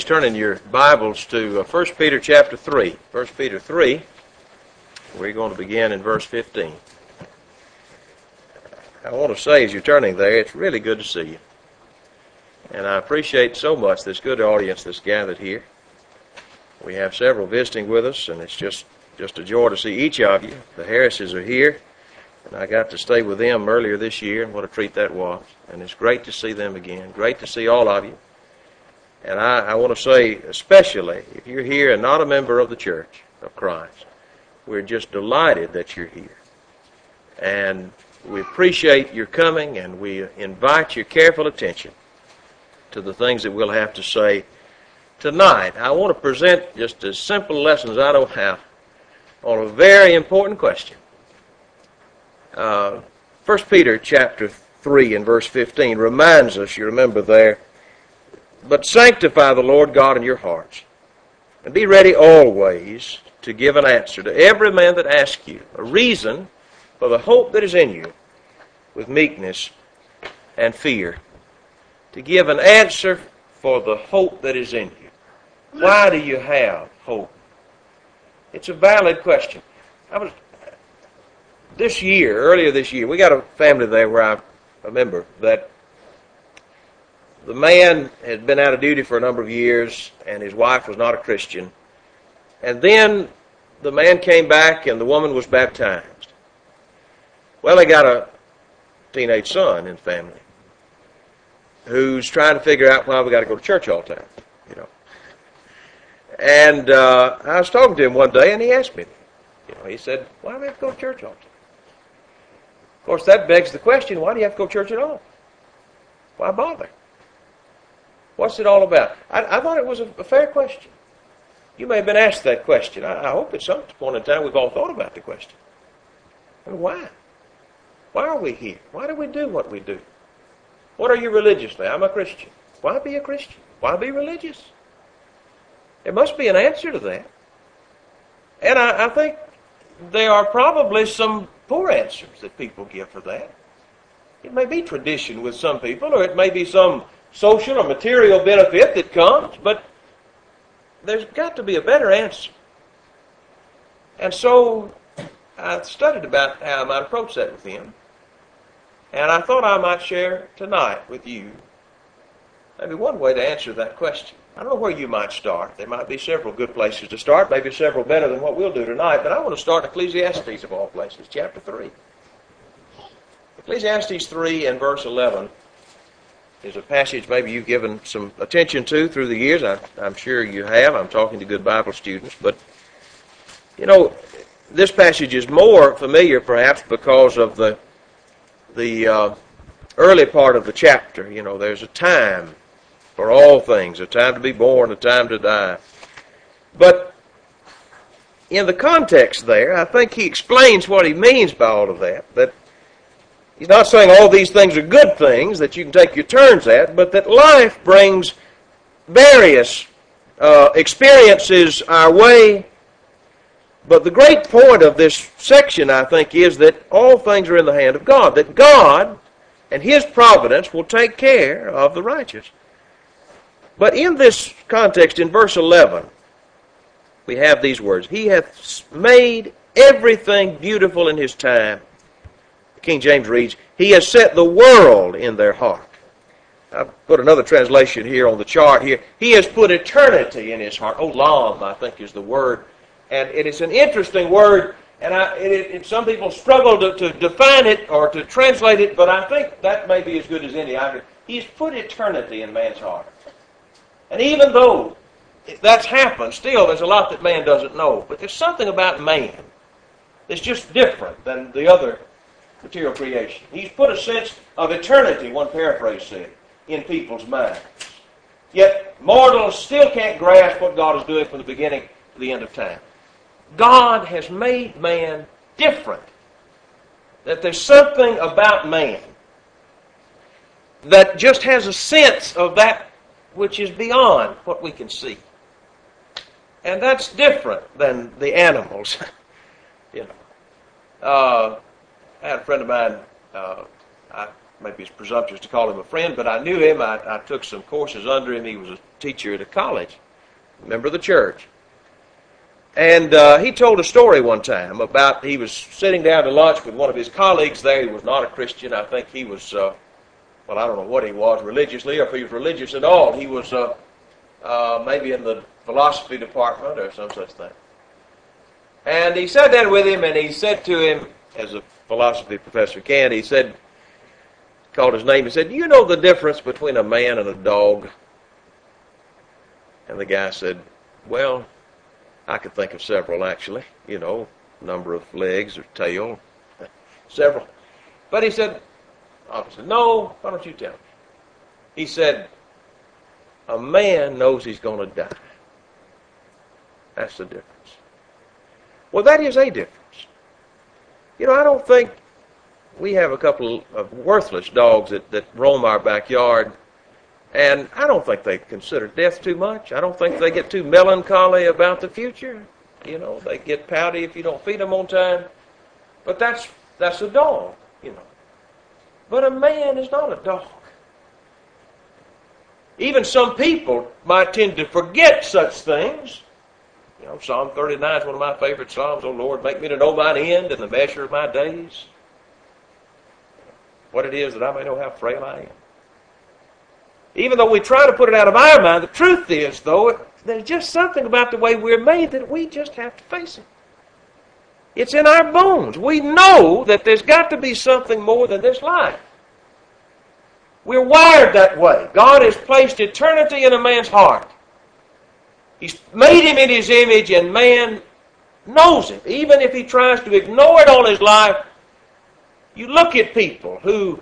turning your Bibles to 1 Peter chapter 3. 1 Peter 3, we're going to begin in verse 15. I want to say as you're turning there, it's really good to see you. And I appreciate so much this good audience that's gathered here. We have several visiting with us, and it's just a joy to see each of you. The Harrises are here, and I got to stay with them earlier this year, and what a treat that was. And it's great to see them again. Great to see all of you. And I want to say especially, if you're here and not a member of the Church of Christ, we're just delighted that you're here. And we appreciate your coming, and we invite your careful attention to the things that we'll have to say tonight. I want to present just as simple lessons I know how on a very important question. 1 Peter chapter 3 and verse 15 reminds us, you remember there, but sanctify the Lord God in your hearts, and be ready always to give an answer to every man that asks you a reason for the hope that is in you, with meekness and fear. To give an answer for the hope that is in you. Why do you have hope? It's a valid question. Earlier this year, we got a family there where I remember that the man had been out of duty for a number of years, and his wife was not a Christian. And then the man came back, and the woman was baptized. Well, they got a teenage son in the family who's trying to figure out why we got to go to church all the time, you know. And I was talking to him one day, and he asked me, he said, why do we have to go to church all the time? Of course, that begs the question, why do you have to go to church at all? Why bother? What's it all about? I thought it was a fair question. You may have been asked that question. I hope at some point in time we've all thought about the question. And why? Why are we here? Why do we do what we do? What are you religiously? I'm a Christian. Why be a Christian? Why be religious? There must be an answer to that. And I think there are probably some poor answers that people give for that. It may be tradition with some people, or it may be some social or material benefit that comes, but there's got to be a better answer. And so I studied about how I might approach that with him. And I thought I might share tonight with you maybe one way to answer that question. I don't know where you might start. There might be several good places to start, maybe several better than what we'll do tonight, but I want to start in Ecclesiastes of all places, chapter 3. Ecclesiastes 3 and verse 11 is a passage maybe you've given some attention to through the years. I'm sure you have. I'm talking to good Bible students. But, this passage is more familiar perhaps because of the early part of the chapter. There's a time for all things, a time to be born, a time to die. But in the context there, I think he explains what he means by all of that he's not saying all these things are good things that you can take your turns at, but that life brings various experiences our way. But the great point of this section, I think, is that all things are in the hand of God, that God and His providence will take care of the righteous. But in this context, in verse 11, we have these words, He hath made everything beautiful in His time. King James reads, He has set the world in their heart. I've put another translation here on the chart here. He has put eternity in His heart. Olam, I think, is the word. And it is an interesting word, and some people struggle to define it or to translate it, but I think that may be as good as any. He's put eternity in man's heart. And even though that's happened, still there's a lot that man doesn't know. But there's something about man that's just different than the other material creation. He's put a sense of eternity, one paraphrase said, in people's minds. Yet mortals still can't grasp what God is doing from the beginning to the end of time. God has made man different. That there's something about man that just has a sense of that which is beyond what we can see. And that's different than the animals. I had a friend of mine, I maybe it's presumptuous to call him a friend, but I knew him. I took some courses under him. He was a teacher at a college, a member of the church. And he told a story one time about he was sitting down to lunch with one of his colleagues there. He was not a Christian. I think he was, well, I don't know what he was religiously, or if he was religious at all. He was maybe in the philosophy department or some such thing. And he sat down with him, and he said to him, as a philosophy professor can, he said, called his name, he said, "Do you know the difference between a man and a dog?" And the guy said, "Well, I could think of several, actually. You know, number of legs or tail, several." But he said, obviously, "No, why don't you tell me?" He said, "A man knows he's going to die. That's the difference." Well, that is a difference. You know, I don't think we have a couple of worthless dogs that roam our backyard, and I don't think they consider death too much. I don't think they get too melancholy about the future. You know, they get pouty if you don't feed them on time. But that's a dog, you know. But a man is not a dog. Even some people might tend to forget such things. You know, Psalm 39 is one of my favorite psalms. "O Lord, make me to know mine end and the measure of my days. What it is that I may know how frail I am." Even though we try to put it out of our mind, the truth is, though, there's just something about the way we're made that we just have to face it. It's in our bones. We know that there's got to be something more than this life. We're wired that way. God has placed eternity in a man's heart. He's made him in his image, and man knows it. Even if he tries to ignore it all his life, you look at people who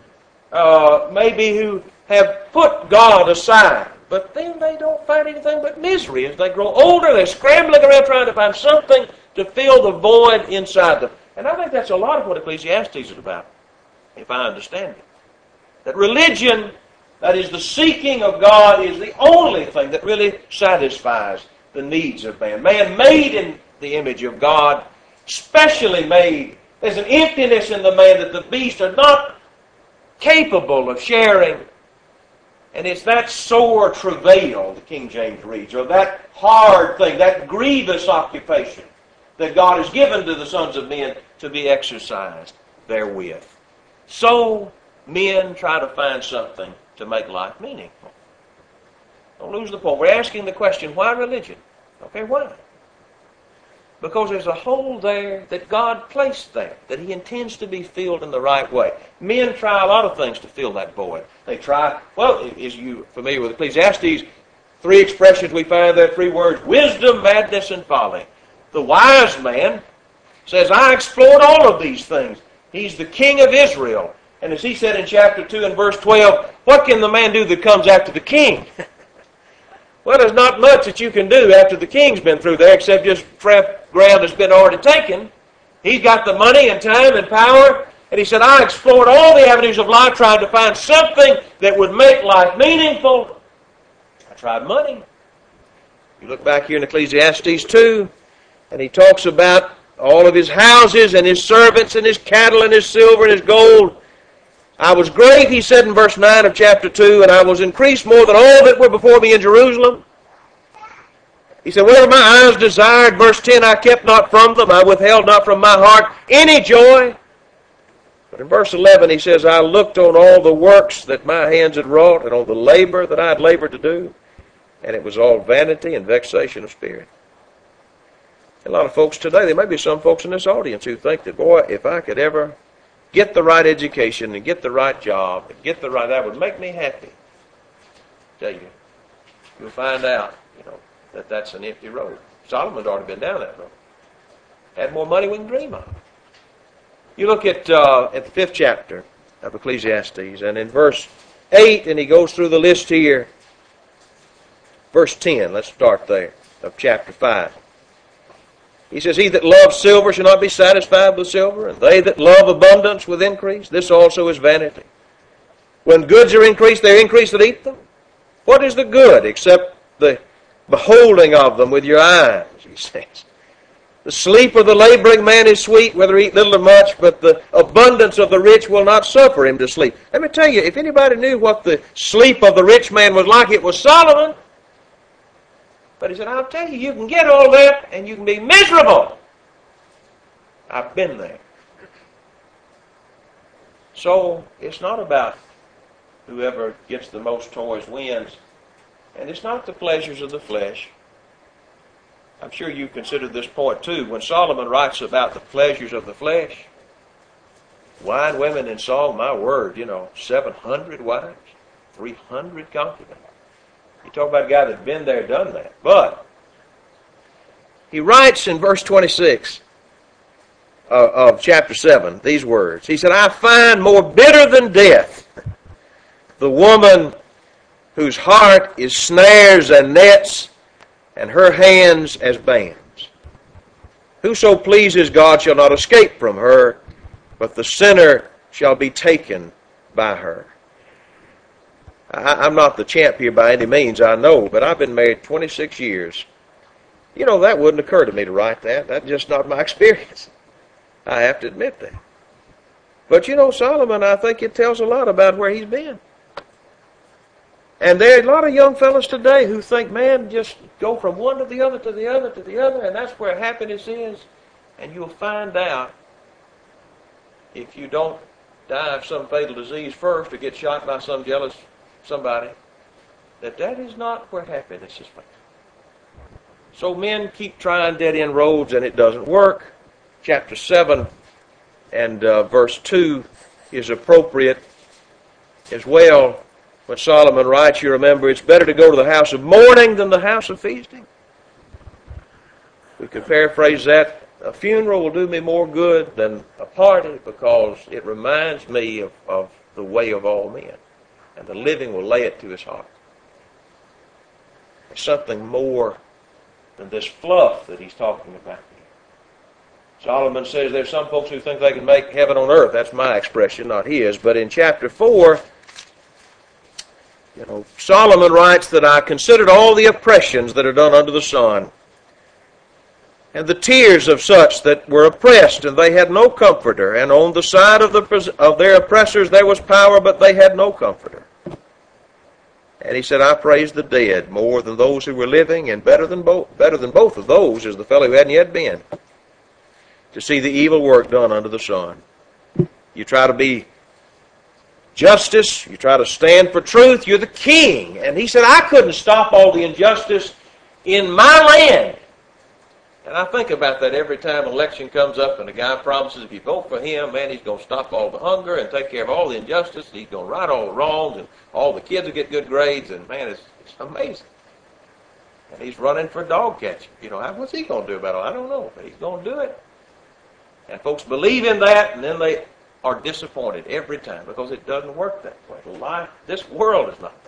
who have put God aside, but then they don't find anything but misery. As they grow older, they're scrambling around trying to find something to fill the void inside them. And I think that's a lot of what Ecclesiastes is about, if I understand it. That religion, that is the seeking of God, is the only thing that really satisfies the needs of man. Man made in the image of God, specially made. There's an emptiness in the man that the beasts are not capable of sharing. And it's that sore travail, the King James reads, or that hard thing, that grievous occupation that God has given to the sons of men to be exercised therewith. So men try to find something to make life meaningful. Don't lose the point. We're asking the question, why religion? Okay, why? Because there's a hole there that God placed there, that He intends to be filled in the right way. Men try a lot of things to fill that void. They try, well, is you familiar with Ecclesiastes? 3 expressions we find there, 3 words: wisdom, madness, and folly. The wise man says, I explored all of these things. He's the king of Israel. And as he said in chapter 2 and verse 12, what can the man do that comes after the king? Well, there's not much that you can do after the king's been through there except just trap ground that's been already taken. He's got the money and time and power. And he said, I explored all the avenues of life trying to find something that would make life meaningful. I tried money. You look back here in Ecclesiastes 2, and he talks about all of his houses and his servants and his cattle and his silver and his gold. I was great, he said in verse 9 of chapter 2, and I was increased more than all that were before me in Jerusalem. He said, whatever my eyes desired, verse 10, I kept not from them, I withheld not from my heart any joy. But in verse 11 he says, I looked on all the works that my hands had wrought, and on the labor that I had labored to do, and it was all vanity and vexation of spirit. A lot of folks today, there may be some folks in this audience who think that, boy, if I could ever get the right education and get the right job and get the right, that would make me happy. I tell you, you'll find out, that that's an empty road. Solomon's already been down that road. Had more money we can dream of. You look at the 5th chapter of Ecclesiastes, and in verse 8, and he goes through the list here. Verse 10, let's start there, of chapter 5. He says, he that loves silver shall not be satisfied with silver, and they that love abundance with increase. This also is vanity. When goods are increased, they increase that eat them. What is the good except the beholding of them with your eyes, he says. The sleep of the laboring man is sweet, whether he eat little or much, but the abundance of the rich will not suffer him to sleep. Let me tell you, if anybody knew what the sleep of the rich man was like, it was Solomon. But he said, I'll tell you, you can get all that and you can be miserable. I've been there. So it's not about whoever gets the most toys wins. And it's not the pleasures of the flesh. I'm sure you've considered this point too. When Solomon writes about the pleasures of the flesh, wine, women, and song, my word, 700 wives, 300 concubines. You talk about a guy that's been there, done that. But he writes in verse 26 of chapter 7 these words. He said, I find more bitter than death the woman whose heart is snares and nets, and her hands as bands. Whoso pleases God shall not escape from her, but the sinner shall be taken by her. I'm not the champ here by any means, I know, but I've been married 26 years. That wouldn't occur to me to write that. That's just not my experience. I have to admit that. But Solomon, I think it tells a lot about where he's been. And there are a lot of young fellas today who think, man, just go from one to the other, to the other, to the other, and that's where happiness is. And you'll find out, if you don't die of some fatal disease first or get shot by some jealous somebody, that is not where happiness is found. So men keep trying dead-end roads and it doesn't work. Chapter 7 and verse 2 is appropriate as well. When Solomon writes, you remember, it's better to go to the house of mourning than the house of feasting. We could paraphrase that. A funeral will do me more good than a party because it reminds me of the way of all men. And the living will lay it to his heart. There's something more than this fluff that he's talking about here. Solomon says there's some folks who think they can make heaven on earth. That's my expression, not his. But in chapter 4, Solomon writes that I considered all the oppressions that are done under the sun, and the tears of such that were oppressed, and they had no comforter. And on the side of their oppressors there was power, but they had no comforter. And he said, I praised the dead more than those who were living, and better than both of those is the fellow who hadn't yet been, to see the evil work done under the sun. You try to be justice, you try to stand for truth, you're the king. And he said, I couldn't stop all the injustice in my land. And I think about that every time an election comes up and a guy promises if you vote for him, man, he's going to stop all the hunger and take care of all the injustice. He's going to right all the wrongs and all the kids will get good grades. And, man, it's amazing. And he's running for dog catcher. What's he going to do about it? I don't know, but he's going to do it. And folks believe in that, and then they are disappointed every time because it doesn't work that way. This world is not that.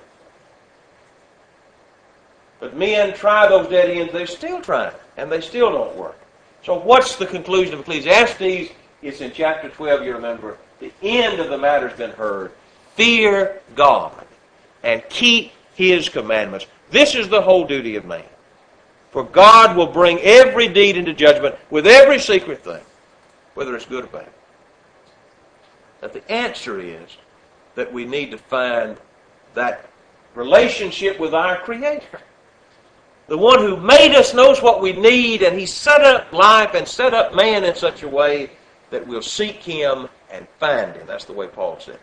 But men try those dead ends, they're still trying, and they still don't work. So what's the conclusion of Ecclesiastes? It's in chapter 12, you remember. The end of the matter has been heard. Fear God and keep His commandments. This is the whole duty of man. For God will bring every deed into judgment with every secret thing, whether it's good or bad. But the answer is that we need to find that relationship with our Creator. The one who made us knows what we need, and He set up life and set up man in such a way that we'll seek Him and find Him. That's the way Paul said it.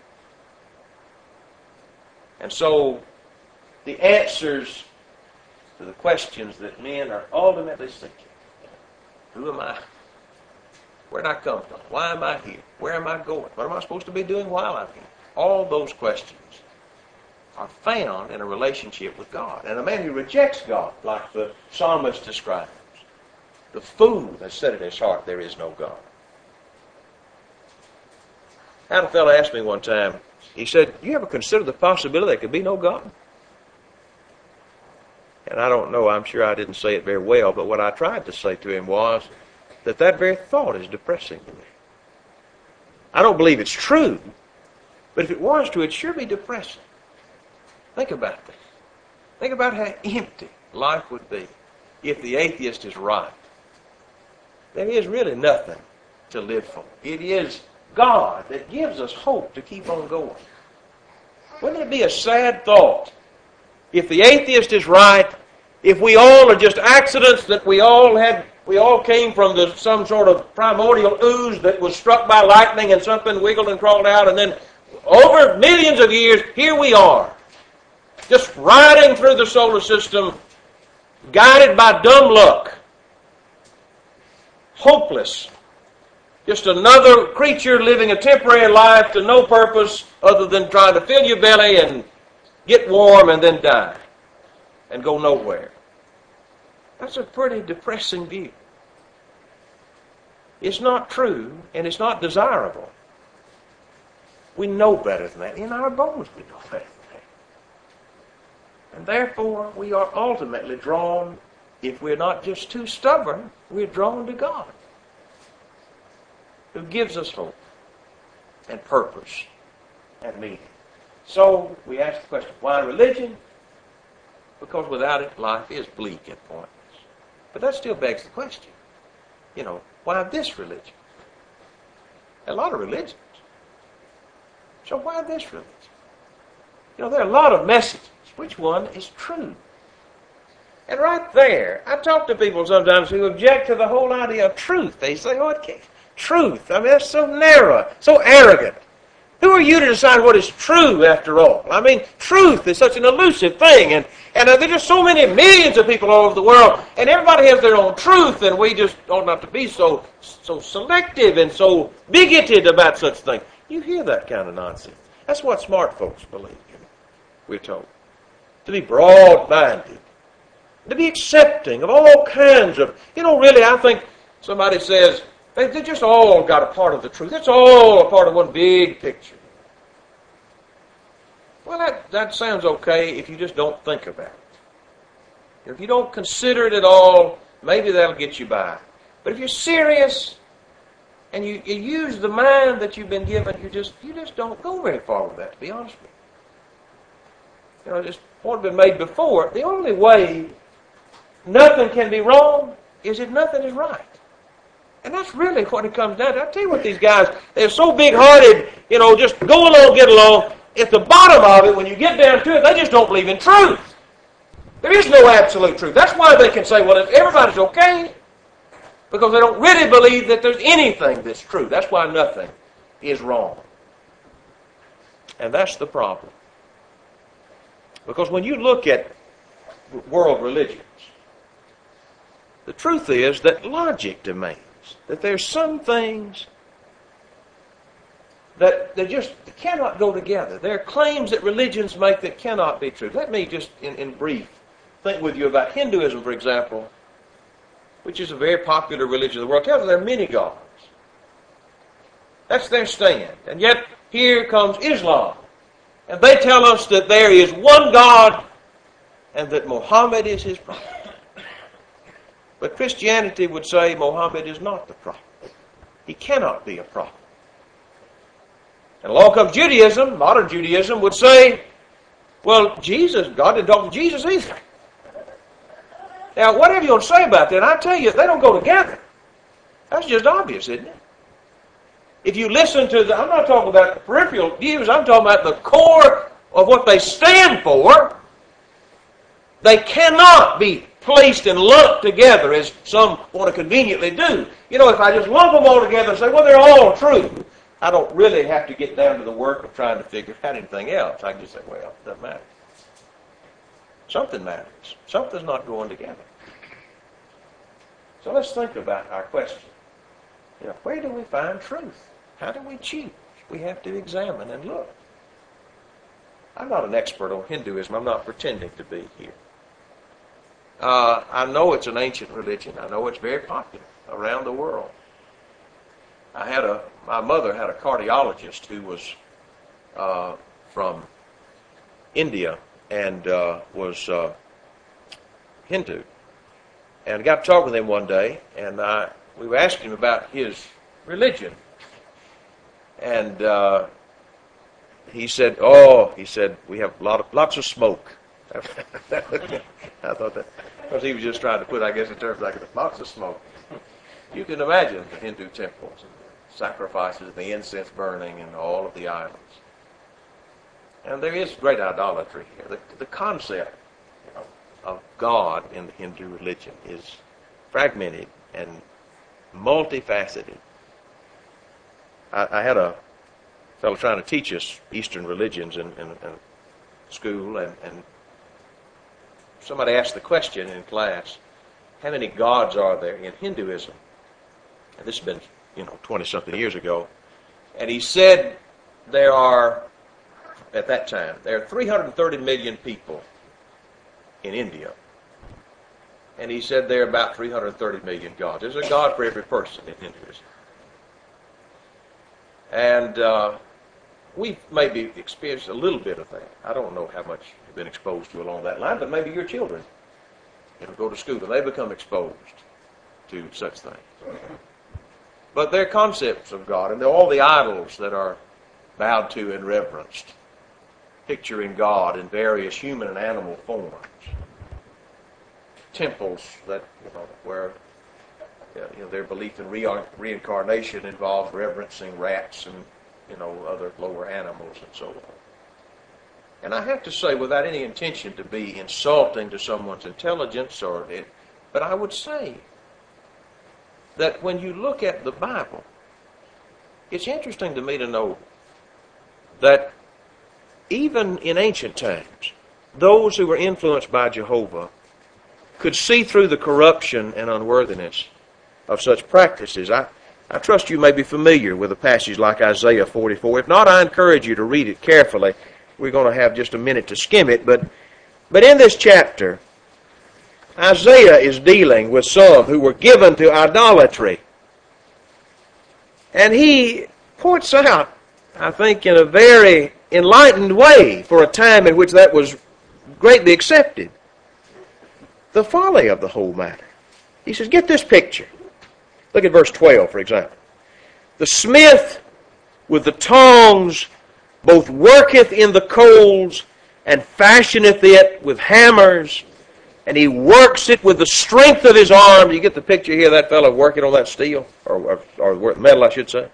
And so the answers to the questions that men are ultimately seeking. Who am I? Where did I come from? Why am I here? Where am I going? What am I supposed to be doing while I'm here? All those questions are found in a relationship with God. And a man who rejects God, like the psalmist describes, the fool has said in his heart, there is no God. I had a fellow ask me one time, he said, you ever consider the possibility there could be no God? And I don't know, I'm sure I didn't say it very well, but what I tried to say to him was that very thought is depressing to me. I don't believe it's true, but if it was true, it'd sure be depressing. Think about this. Think about how empty life would be if the atheist is right. there is really nothing to live for. It is God that gives us hope to keep on going. Wouldn't it be a sad thought if the atheist is right, if we all are just accidents, that we all came from some sort of primordial ooze that was struck by lightning and something wiggled and crawled out, and then over millions of years, here we are, just riding through the solar system, guided by dumb luck, hopeless, just another creature living a temporary life to no purpose other than trying to fill your belly and get warm and then die and go nowhere. That's a pretty depressing view. It's not true, and it's not desirable. We know better than that. In our bones we know better than that. And therefore, we are ultimately drawn, if we're not just too stubborn, we're drawn to God, who gives us hope and purpose and meaning. So, we ask the question, why religion? Because without it, life is bleak at points. But that still begs the question, why this religion? A lot of religions. So why this religion? There are a lot of messages. Which one is true? And right there, I talk to people sometimes who object to the whole idea of truth. They say, it can't. Truth, that's so narrow, so arrogant. Who are you to decide what is true after all? Truth is such an elusive thing, and there are just so many millions of people all over the world, and everybody has their own truth, and we just ought not to be so selective and so bigoted about such things. You hear that kind of nonsense. That's what smart folks believe, we're told. To be broad-minded, to be accepting of all kinds of, really, I think somebody says, they just all got a part of the truth. It's all a part of one big picture. Well, that sounds okay if you just don't think about it. If you don't consider it at all, maybe that'll get you by. But if you're serious and you use the mind that you've been given, you just don't go very far with that, to be honest with you. Just what had been made before, the only way nothing can be wrong is if nothing is right. And that's really what it comes down to. I tell you what, these guys, they're so big-hearted, just go along, get along. At the bottom of it, when you get down to it, they just don't believe in truth. There is no absolute truth. That's why they can say, well, everybody's okay, because they don't really believe that there's anything that's true. That's why nothing is wrong. And that's the problem. Because when you look at world religions, the truth is that logic demands that there's some things that they just cannot go together. There are claims that religions make that cannot be true. Let me just, in brief, think with you about Hinduism, for example, which is a very popular religion of the world. It tells us there are many gods. That's their stand. And yet, here comes Islam. And they tell us that there is one God and that Muhammad is his prophet. But Christianity would say Muhammad is not the prophet. He cannot be a prophet. And along comes Judaism, modern Judaism, would say, well, God didn't talk to Jesus either. Now, whatever you want to say about that, I tell you, they don't go together. That's just obvious, isn't it? If you listen to I'm not talking about the peripheral views, I'm talking about the core of what they stand for. They cannot be placed and lumped together as some want to conveniently do. If I just lump them all together and say, well, they're all true, I don't really have to get down to the work of trying to figure out anything else. I can just say, well, it doesn't matter. Something matters. Something's not going together. So let's think about our question. Where do we find truth? How do we choose? We have to examine and look. I'm not an expert on Hinduism. I'm not pretending to be here. I know it's an ancient religion. I know it's very popular around the world. My mother had a cardiologist who was from India and was Hindu. And I got to talk with him one day, and we were asking him about his religion. And he said, we have lots of smoke. I thought that, because he was just trying to put, I guess, in terms like lots of smoke. You can imagine the Hindu temples, and the sacrifices, the incense burning, and all of the idols. And there is great idolatry here. The concept of God in the Hindu religion is fragmented and multifaceted. I had a fellow trying to teach us Eastern religions in school, and somebody asked the question in class, how many gods are there in Hinduism? And this has been, 20-something years ago. And he said there are, at that time, there are 330 million people in India. And he said there are about 330 million gods. There's a god for every person in Hinduism. And we've maybe experienced a little bit of that. I don't know how much you've been exposed to along that line, but maybe your children go to school and they become exposed to such things. But they're concepts of God, and they're all the idols that are bowed to and reverenced, picturing God in various human and animal forms. Temples that, where their belief in reincarnation involves reverencing rats and, other lower animals and so on. And I have to say, without any intention to be insulting to someone's intelligence, but I would say that when you look at the Bible, it's interesting to me to know that even in ancient times, those who were influenced by Jehovah could see through the corruption and unworthiness of such practices. I trust you may be familiar with a passage like Isaiah 44. If not, I encourage you to read it carefully. We're going to have just a minute to skim it. But in this chapter, Isaiah is dealing with some who were given to idolatry. And he points out, I think, in a very enlightened way for a time in which that was greatly accepted, the folly of the whole matter. He says, get this picture. Look at verse 12, for example. The smith with the tongs both worketh in the coals and fashioneth it with hammers, and he works it with the strength of his arm. You get the picture here of that fellow working on that steel, or metal, I should say.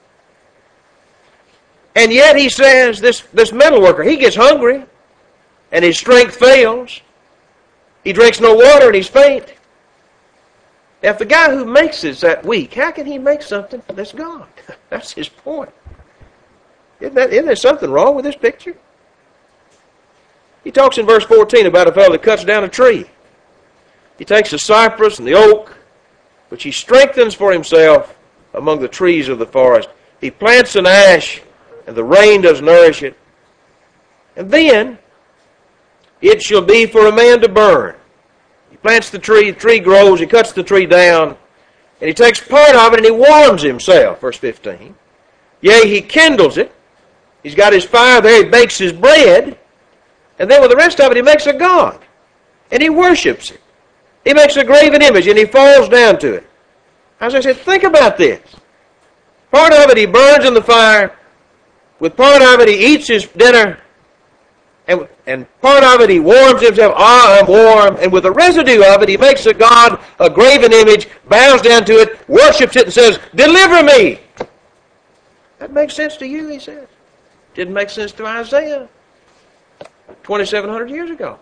And yet he says, this metal worker, he gets hungry, and his strength fails. He drinks no water, and he's faint. If the guy who makes is that weak, how can he make something that's God? That's his point. Isn't there something wrong with this picture? He talks in verse 14 about a fellow that cuts down a tree. He takes the cypress and the oak, which he strengthens for himself among the trees of the forest. He plants an ash, and the rain does nourish it. And then it shall be for a man to burn. He plants the tree grows, he cuts the tree down, and he takes part of it and he warms himself, verse 15. Yea, he kindles it. He's got his fire there, he bakes his bread, and then with the rest of it he makes a god, and he worships it. He makes a graven image, and he falls down to it. As I said, think about this. Part of it he burns in the fire, with part of it he eats his dinner, and part of it he warms himself, I'm warm, and with the residue of it he makes a god, a graven image, bows down to it, worships it, and says, deliver me. That makes sense to you, he says. Didn't make sense to Isaiah 2,700 years ago.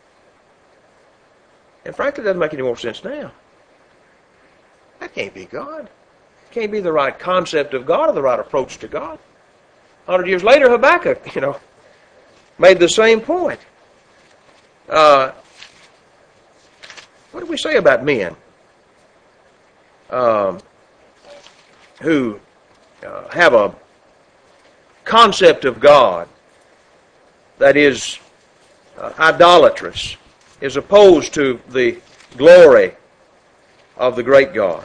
And frankly, it doesn't make any more sense now. That can't be God. It can't be the right concept of God or the right approach to God. 100 years later, Habakkuk, made the same point. What do we say about men who have a concept of God that is idolatrous, is opposed to the glory of the great God?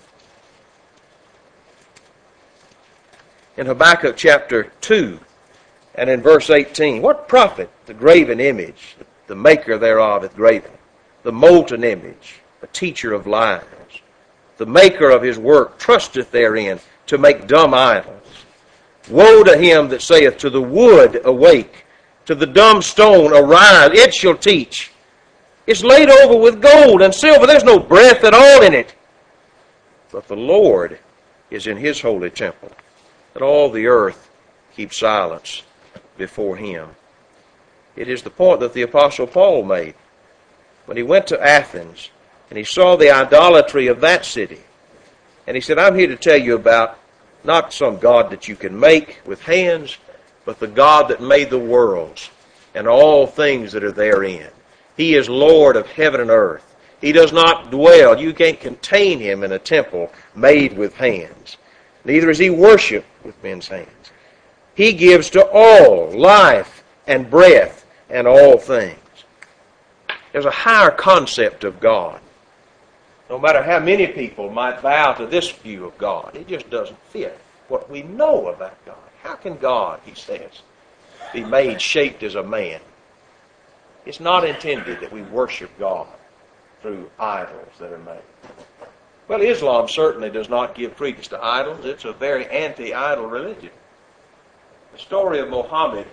In Habakkuk chapter 2 and in verse 18, what profit the graven image, the maker thereof hath graven, the molten image, a teacher of lies, the maker of his work trusteth therein to make dumb idols. Woe to him that saith to the wood, awake, to the dumb stone, arise, it shall teach. It's laid over with gold and silver. There's no breath at all in it. but the Lord is in his holy temple. Let all the earth keep silence before him. It is the point that the Apostle Paul made when he went to Athens and he saw the idolatry of that city. And he said, I'm here to tell you about not some God that you can make with hands, but the God that made the worlds and all things that are therein. He is Lord of heaven and earth. He does not dwell. You can't contain him in a temple made with hands. Neither is he worshipped with men's hands. He gives to all life and breath and all things. There's a higher concept of God. No matter how many people might bow to this view of God, it just doesn't fit what we know about God. How can God, he says, be made shaped as a man? It's not intended that we worship God through idols that are made. Well, Islam certainly does not give credence to idols. It's a very anti-idol religion. The story of Muhammad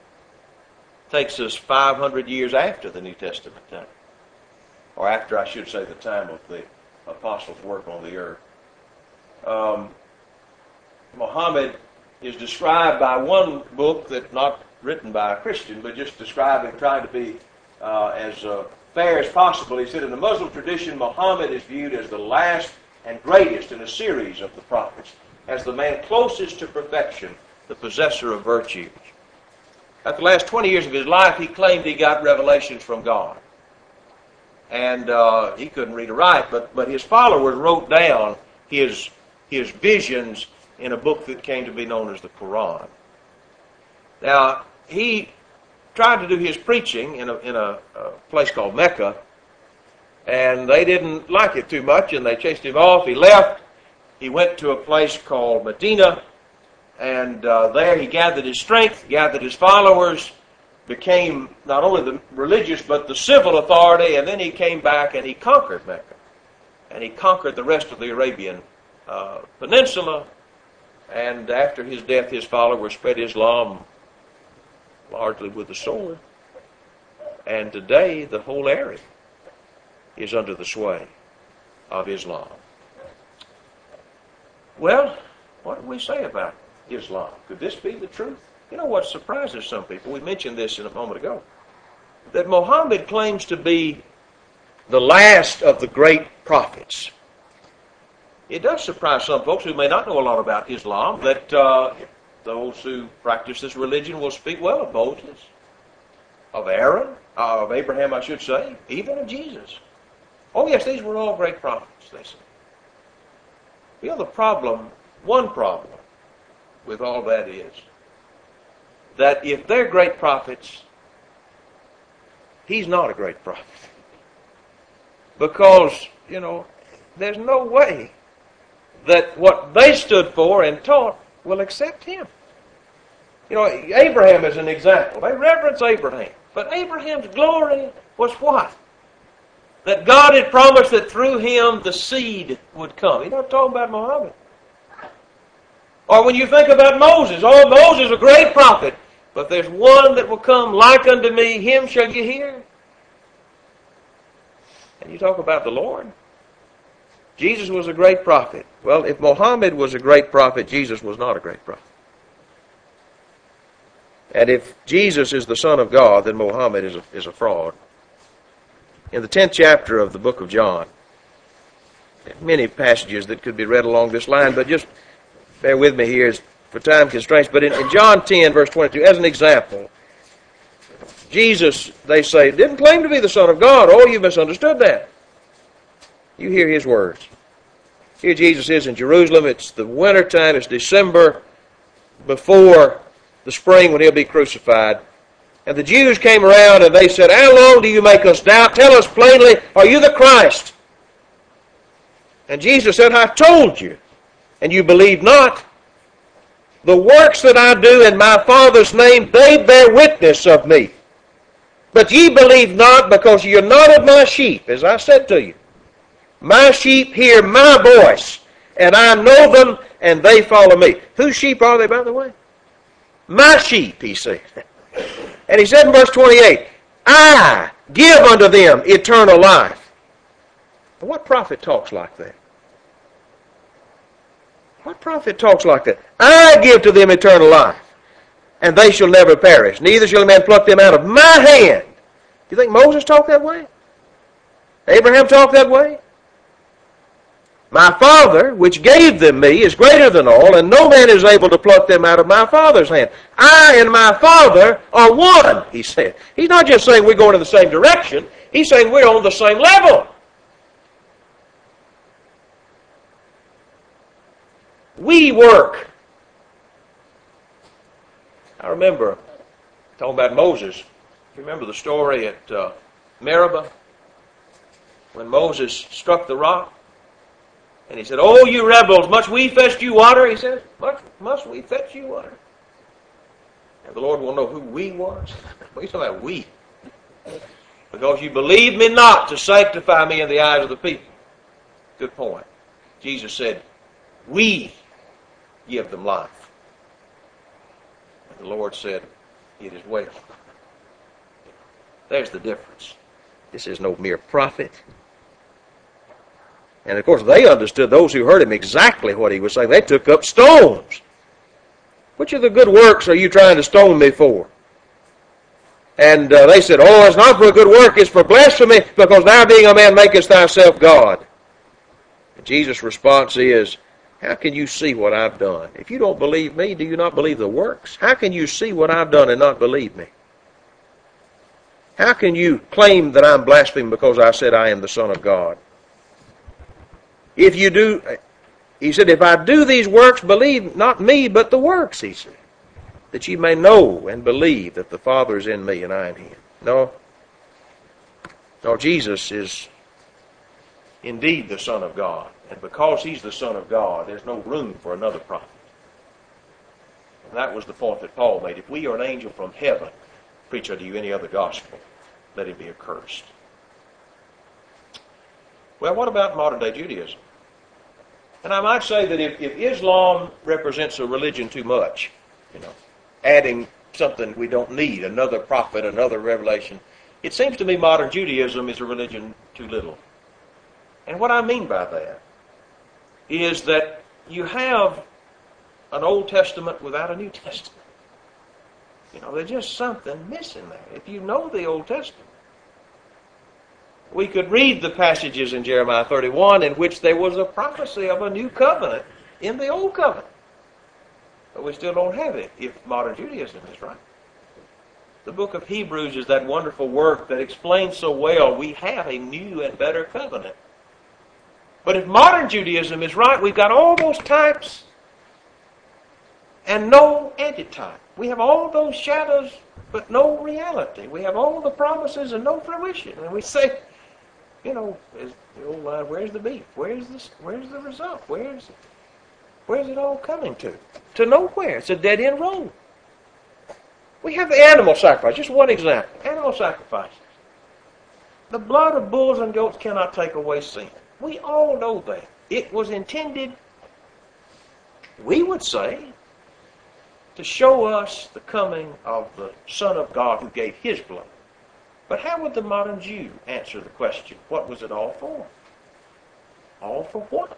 takes us 500 years after the New Testament time. Or after, I should say, the time of the apostles' work on the earth. Muhammad is described by one book that not written by a Christian, but just describing, trying to be as fair as possible. He said, in the Muslim tradition, Muhammad is viewed as the last and greatest in a series of the prophets, as the man closest to perfection, the possessor of virtues. At the last 20 years of his life, he claimed he got revelations from God. And he couldn't read or write, but his followers wrote down his visions in a book that came to be known as the Quran. Now, he tried to do his preaching in a place called Mecca, and they didn't like it too much, and they chased him off. He left. He went to a place called Medina, and there he gathered his strength, gathered his followers, became not only the religious but the civil authority, and then he came back and he conquered Mecca. And he conquered the rest of the Arabian Peninsula, and after his death his followers spread Islam largely with the sword. And today the whole area is under the sway of Islam. Well, what do we say about Islam? Could this be the truth? You know what surprises some people? We mentioned this a moment ago. That Muhammad claims to be the last of the great prophets. It does surprise some folks who may not know a lot about Islam that those who practice this religion will speak well of Moses, of Aaron, of Abraham, I should say, even of Jesus. Oh yes, these were all great prophets, they say. The other problem, one problem with all that is that if they're great prophets, he's not a great prophet. Because, there's no way that what they stood for and taught will accept him. Abraham is an example. They reverence Abraham. But Abraham's glory was what? That God had promised that through him the seed would come. He's not talking about Muhammad. Or when you think about Moses, Moses is a great prophet, but there's one that will come like unto me, him shall you hear. And you talk about the Lord. Jesus was a great prophet. Well, if Muhammad was a great prophet, Jesus was not a great prophet. And if Jesus is the Son of God, then Muhammad is a fraud. In the 10th chapter of the book of John, there are many passages that could be read along this line, but just bear with me here for time constraints. But in John 10, verse 22, as an example, Jesus, they say, didn't claim to be the Son of God. Oh, you misunderstood that. You hear his words. Here Jesus is in Jerusalem. It's the winter time. It's December before the spring when he'll be crucified. And the Jews came around and they said, how long do you make us doubt? Tell us plainly, are you the Christ? And Jesus said, I told you, and you believe not. The works that I do in my Father's name, they bear witness of me. But ye believe not, because ye are not of my sheep, as I said to you. My sheep hear my voice, and I know them, and they follow me. Whose sheep are they, by the way? My sheep, he said. And he said in verse 28, I give unto them eternal life. What prophet talks like that? What prophet talks like that? I give to them eternal life, and they shall never perish. Neither shall a man pluck them out of my hand. Do you think Moses talked that way? Abraham talked that way? My Father, which gave them me, is greater than all, and no man is able to pluck them out of my Father's hand. I and my Father are one, he said. He's not just saying we're going in the same direction. He's saying we're on the same level. We work. I remember talking about Moses. You remember the story at Meribah when Moses struck the rock? And he said, "Oh, you rebels, must we fetch you water?" He said, must we fetch you water? And the Lord will know who we was. What are you talking about, we? Because you believe me not to sanctify me in the eyes of the people. Good point. Jesus said, we give them life. And the Lord said, it is well. There's the difference. This is no mere prophet. And of course they understood, those who heard him, exactly what he was saying. They took up stones. Which of the good works are you trying to stone me for? And they said, oh, it's not for a good work, it's for blasphemy, because thou being a man makest thyself God. And Jesus' response is, how can you see what I've done? If you don't believe me, do you not believe the works? How can you see what I've done and not believe me? How can you claim that I'm blaspheming because I said I am the Son of God? If you do, he said, if I do these works, believe not me, but the works, he said, that ye may know and believe that the Father is in me and I in him. No, Jesus is indeed the Son of God. And because he's the Son of God, there's no room for another prophet. And that was the point that Paul made. If we are an angel from heaven, preach unto you any other gospel, let him be accursed. Well, what about modern-day Judaism? And I might say that if Islam represents a religion too much, adding something we don't need, another prophet, another revelation, it seems to me modern Judaism is a religion too little. And what I mean by that is that you have an Old Testament without a New Testament. There's just something missing there. If you know the Old Testament, we could read the passages in Jeremiah 31 in which there was a prophecy of a new covenant in the Old Covenant. But we still don't have it if modern Judaism is right. The book of Hebrews is that wonderful work that explains so well we have a new and better covenant. But if modern Judaism is right, we've got all those types and no antitype. We have all those shadows but no reality. We have all the promises and no fruition. And we say, is the old line, where's the beef? Where's the result? Where's it all coming to? To nowhere. It's a dead-end road. We have the animal sacrifice. Just one example. Animal sacrifices. The blood of bulls and goats cannot take away sin. We all know that. It was intended, we would say, to show us the coming of the Son of God who gave his blood. But how would the modern Jew answer the question, what was it all for? All for what?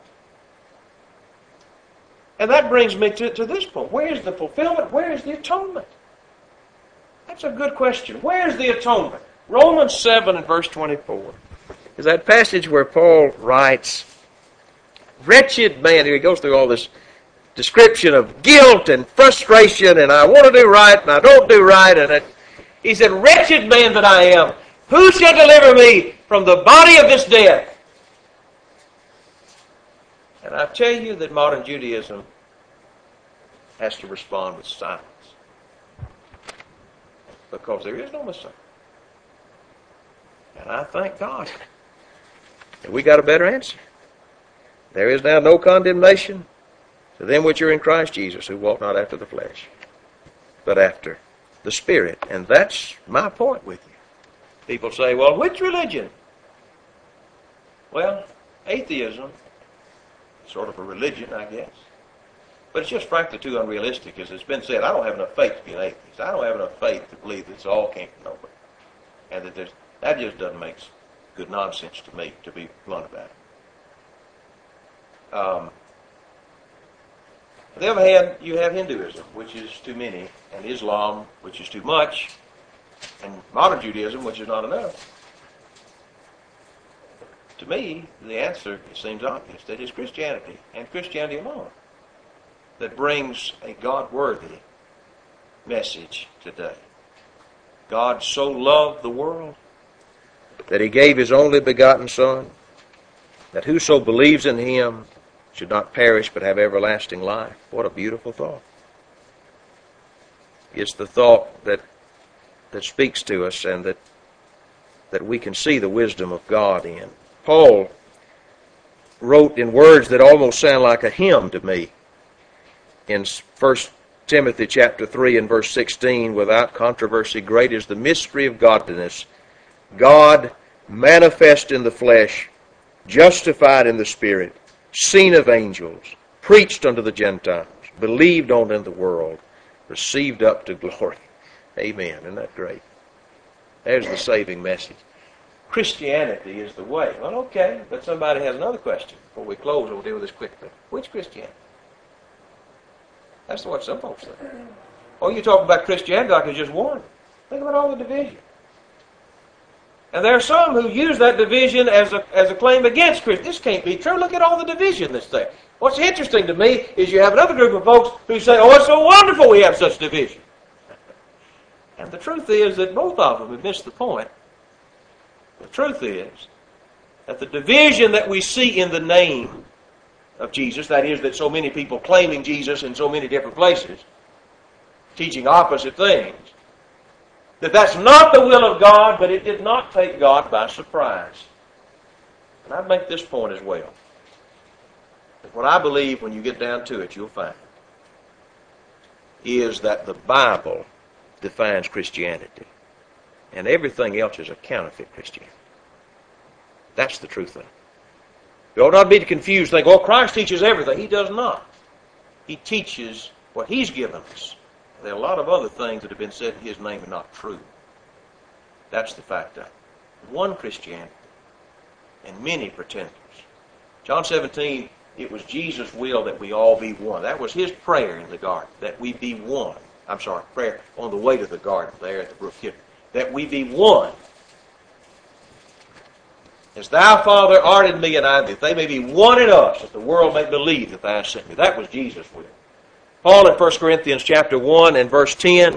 And that brings me to this point. Where's the fulfillment? Where's the atonement? That's a good question. Where's the atonement? Romans 7 and verse 24 is that passage where Paul writes, wretched man, here he goes through all this description of guilt and frustration, and I want to do right, and I don't do right, and he said, wretched man that I am, who shall deliver me from the body of this death? And I tell you that modern Judaism has to respond with silence. Because there is no Messiah. And I thank God that we got a better answer. There is now no condemnation to them which are in Christ Jesus, who walk not after the flesh, but after the Spirit. And that's my point with you. People say, well, which religion? Well, atheism is sort of a religion, I guess. But it's just frankly too unrealistic. As it's been said, I don't have enough faith to be an atheist. I don't have enough faith to believe that this all came from nowhere. And that just doesn't make good nonsense to me, to be blunt about it. On the other hand, you have Hinduism, which is too many, and Islam, which is too much, and modern Judaism, which is not enough. To me, the answer, it seems obvious, that it's Christianity, and Christianity alone, that brings a God-worthy message today. God so loved the world that He gave His only begotten Son, that whoso believes in Him should not perish but have everlasting life. What a beautiful thought. It's the thought that speaks to us and that we can see the wisdom of God in. Paul wrote in words that almost sound like a hymn to me in 1 Timothy chapter 3 and verse 16, without controversy, great is the mystery of godliness. God manifest in the flesh, justified in the Spirit, seen of angels, preached unto the Gentiles, believed on in the world, received up to glory. Amen. Isn't that great? There's the saving message. Christianity is the way. Well, okay, but somebody has another question. Before we close, we'll deal with this quickly. Which Christianity? That's what some folks think. Oh, you talk about Christianity like it's just one. Think about all the division. And there are some who use that division as a claim against Christianity. This can't be true. Look at all the division that's there. What's interesting to me is you have another group of folks who say, oh, it's so wonderful we have such division. And the truth is that both of them have missed the point. The truth is that the division that we see in the name of Jesus, that is, that so many people claiming Jesus in so many different places, teaching opposite things, that's not the will of God, but it did not take God by surprise. And I'd make this point as well. That what I believe, when you get down to it, you'll find, is that the Bible defines Christianity. And everything else is a counterfeit Christianity. That's the truth of it. You ought not be confused, think, oh, Christ teaches everything. He does not. He teaches what He's given us. There are a lot of other things that have been said in His name are not true. That's the fact of it. One Christianity and many pretenders. John 17, it was Jesus' will that we all be one. That was His prayer in the garden, that we be one. I'm sorry, prayer on the way to the garden there at the brook Kidron. That we be one. As Thou, Father, art in me and I in Thee, that they may be one in us, that the world may believe that Thou hast sent me. That was Jesus' will. Paul in 1 Corinthians chapter 1 and verse 10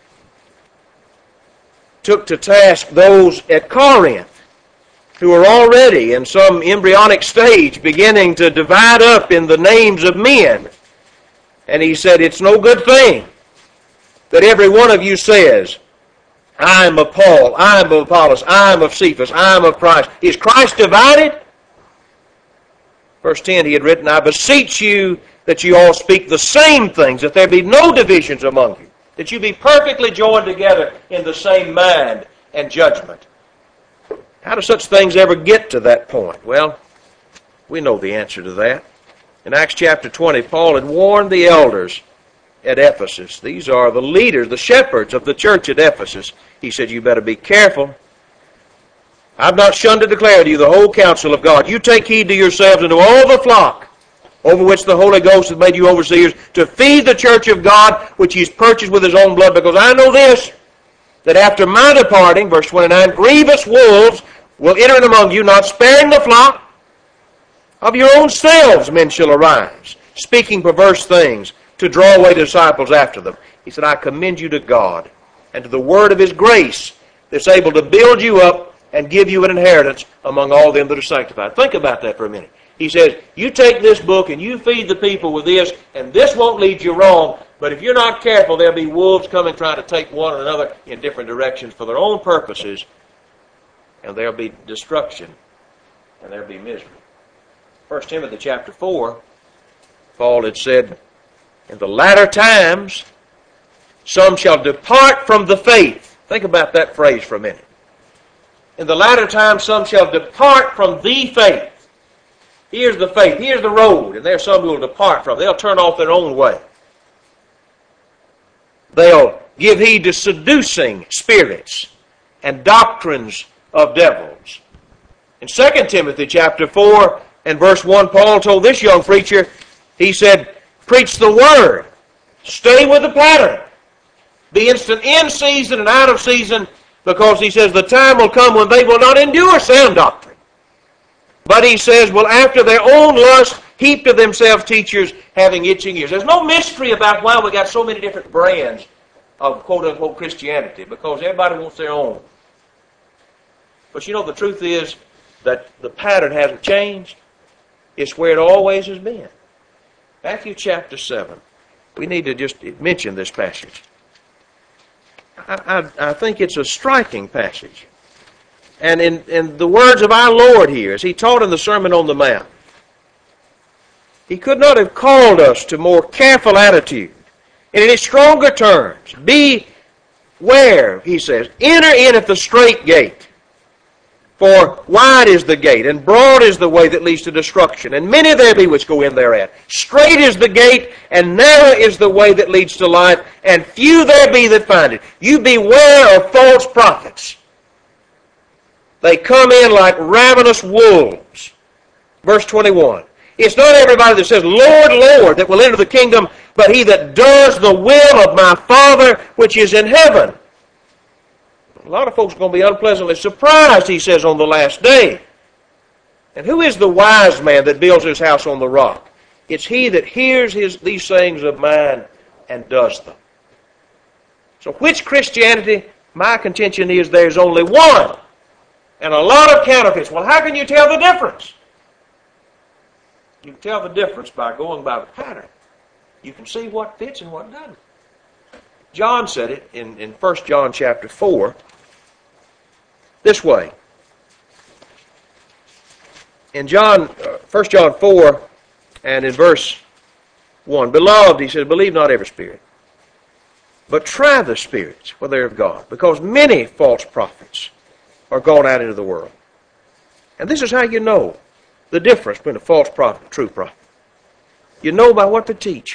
took to task those at Corinth who were already in some embryonic stage beginning to divide up in the names of men. And he said, it's no good thing that every one of you says, I am of Paul, I am of Apollos, I am of Cephas, I am of Christ. Is Christ divided? Verse 10, he had written, I beseech you that you all speak the same things, that there be no divisions among you, that you be perfectly joined together in the same mind and judgment. How do such things ever get to that point? Well, we know the answer to that. In Acts chapter 20, Paul had warned the elders at Ephesus. These are the leaders, the shepherds of the church at Ephesus. He said, you better be careful. I've not shunned to declare to you the whole counsel of God. You take heed to yourselves and to all the flock over which the Holy Ghost hath made you overseers, to feed the church of God, which He's purchased with His own blood. Because I know this, that after my departing, verse 29, grievous wolves will enter in among you, not sparing the flock. Of your own selves men shall arise, speaking perverse things, to draw away disciples after them. He said, I commend you to God and to the word of His grace that's able to build you up and give you an inheritance among all them that are sanctified. Think about that for a minute. He says, you take this book and you feed the people with this, and this won't lead you wrong, but if you're not careful, there'll be wolves coming trying to take one another in different directions for their own purposes, and there'll be destruction, and there'll be misery. 1 Timothy chapter 4, Paul had said, in the latter times, some shall depart from the faith. Think about that phrase for a minute. In the latter times, some shall depart from the faith. Here's the faith. Here's the road. And there's some who will depart from it. They'll turn off their own way. They'll give heed to seducing spirits and doctrines of devils. In 2 Timothy chapter 4 and verse 1, Paul told this young preacher, he said, Preach the Word. Stay with the pattern. Be instant in season and out of season, because he says the time will come when they will not endure sound doctrine. But he says, will after their own lust heap to themselves teachers having itching ears. There's no mystery about why we got so many different brands of quote-unquote Christianity, because everybody wants their own. But you know, the truth is that the pattern hasn't changed. It's where it always has been. Matthew chapter 7. We need to just mention this passage. I think it's a striking passage. And in the words of our Lord here, as he taught in the Sermon on the Mount, he could not have called us to more careful attitude and in his stronger terms. Beware, he says, enter in at the strait gate. For wide is the gate, and broad is the way that leads to destruction, and many there be which go in thereat. Strait is the gate, and narrow is the way that leads to life, and few there be that find it. You beware of false prophets. They come in like ravenous wolves. Verse 21. It's not everybody that says, Lord, Lord, that will enter the kingdom, but he that does the will of my Father which is in heaven. A lot of folks are going to be unpleasantly surprised, he says, on the last day. And who is the wise man that builds his house on the rock? It's he that hears these sayings of mine and does them. So which Christianity? My contention is there's only one. And a lot of counterfeits. Well, how can you tell the difference? You can tell the difference by going by the pattern. You can see what fits and what doesn't. John said it in 1 John chapter 4 this way. In 1 John 4 and in verse 1, Beloved, he says, believe not every spirit, but try the spirits, whether they're of God, because many false prophets are gone out into the world. And this is how you know the difference between a false prophet and a true prophet. You know by what they teach.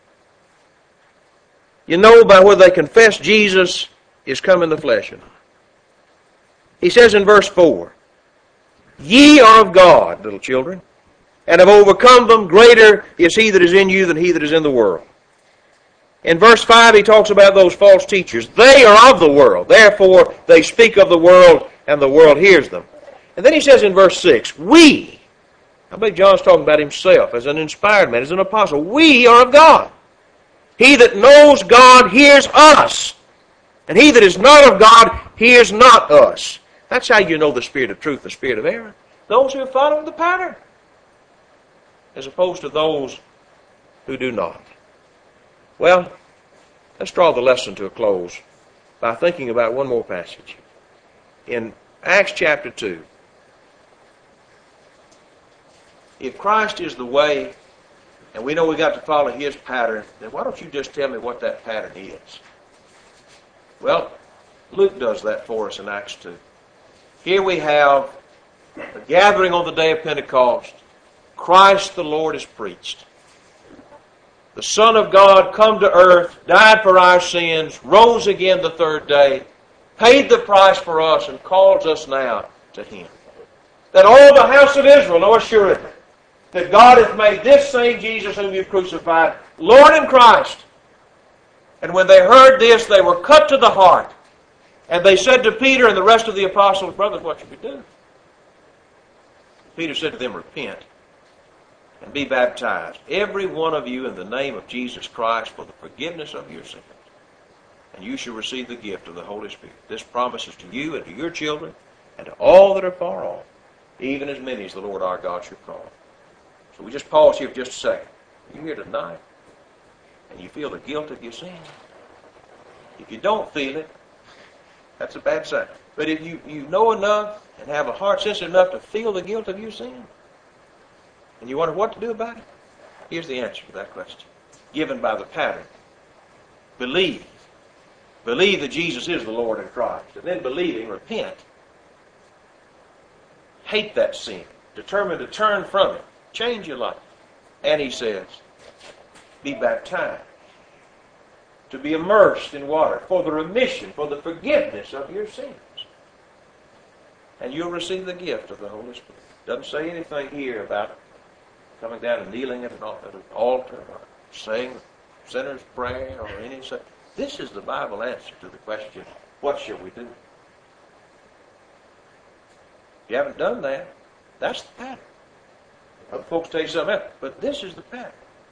You know by whether they confess Jesus is come in the flesh or not. He says in verse 4, Ye are of God, little children, and have overcome them. Greater is he that is in you than he that is in the world. In verse 5, he talks about those false teachers. They are of the world. Therefore, they speak of the world, and the world hears them. And then he says in verse 6, We, I believe John's talking about himself as an inspired man, as an apostle. We are of God. He that knows God hears us. And he that is not of God hears not us. That's how you know the spirit of truth, the spirit of error. Those who are following the pattern, as opposed to those who do not. Well, let's draw the lesson to a close by thinking about one more passage. In Acts chapter 2, if Christ is the way, and we know we've got to follow his pattern, then why don't you just tell me what that pattern is? Well, Luke does that for us in Acts 2. Here we have a gathering on the day of Pentecost. Christ the Lord is preached. The Son of God come to earth, died for our sins, rose again the third day, paid the price for us, and calls us now to him. That all the house of Israel know assuredly that God hath made this same Jesus whom you crucified, Lord and Christ. And when they heard this, they were cut to the heart. And they said to Peter and the rest of the apostles, Brothers, what should we do? Peter said to them, Repent and be baptized, every one of you, in the name of Jesus Christ, for the forgiveness of your sins. And you shall receive the gift of the Holy Spirit. This promise is to you and to your children and to all that are far off, even as many as the Lord our God shall call. So we just pause here for just a second. You're here tonight, and you feel the guilt of your sin. If you don't feel it, that's a bad sign. But if you know enough and have a heart sensitive enough to feel the guilt of your sin, and you wonder what to do about it, here's the answer to that question, given by the pattern. Believe. Believe that Jesus is the Lord and Christ. And then believing, repent. Hate that sin. Determined to turn from it. Change your life. And he says, be baptized. To be immersed in water for the remission, for the forgiveness of your sins. And you'll receive the gift of the Holy Spirit. Doesn't say anything here about coming down and kneeling at an altar, or saying the sinner's prayer or any such. This is the Bible answer to the question, what shall we do? If you haven't done that, that's the pattern. Other folks tell you something else, but this is the pattern.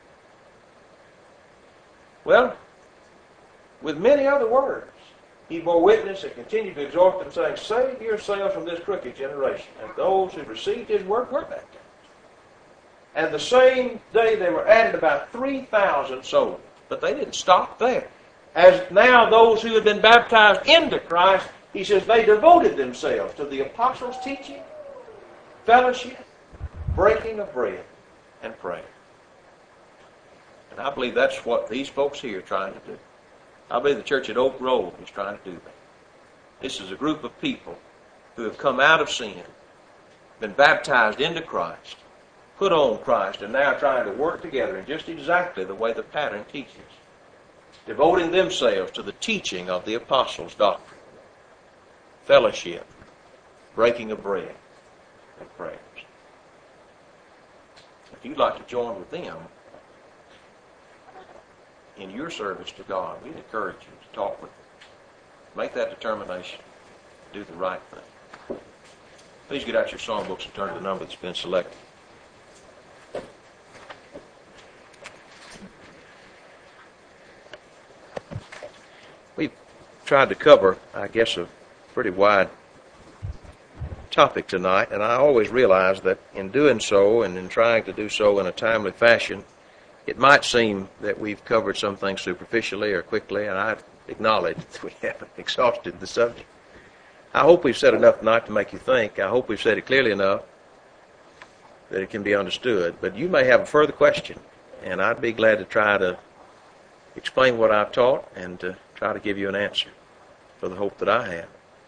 Well, with many other words, he bore witness and continued to exhort them, saying, save yourselves from this crooked generation. And those who received his word were baptized. And the same day they were added about 3,000 souls. But they didn't stop there. As now those who had been baptized into Christ, he says they devoted themselves to the apostles' teaching, fellowship, breaking of bread, and prayer. And I believe that's what these folks here are trying to do. I believe the church at Oak Grove is trying to do that. This is a group of people who have come out of sin, been baptized into Christ, put on Christ, and now trying to work together in just exactly the way the pattern teaches, devoting themselves to the teaching of the apostles' doctrine, fellowship, breaking of bread, and prayers. If you'd like to join with them in your service to God, we'd encourage you to talk with them. Make that determination. Do the right thing. Please get out your songbooks and turn to the number that's been selected. We've tried to cover, I guess, a pretty wide topic tonight, and I always realize that in doing so and in trying to do so in a timely fashion, it might seem that we've covered some things superficially or quickly, and I acknowledge that we haven't exhausted the subject. I hope we've said enough tonight to make you think. I hope we've said it clearly enough that it can be understood. But you may have a further question, and I'd be glad to try to explain what I've taught and to try to give you an answer for the hope that I have.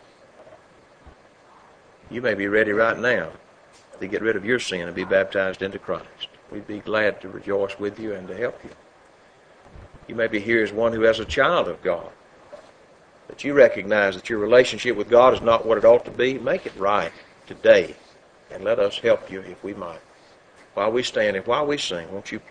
You may be ready right now to get rid of your sin and be baptized into Christ. We'd be glad to rejoice with you and to help you. You may be here as one who has a child of God, that you recognize that your relationship with God is not what it ought to be. Make it right today, and let us help you if we might. While we stand and while we sing, won't you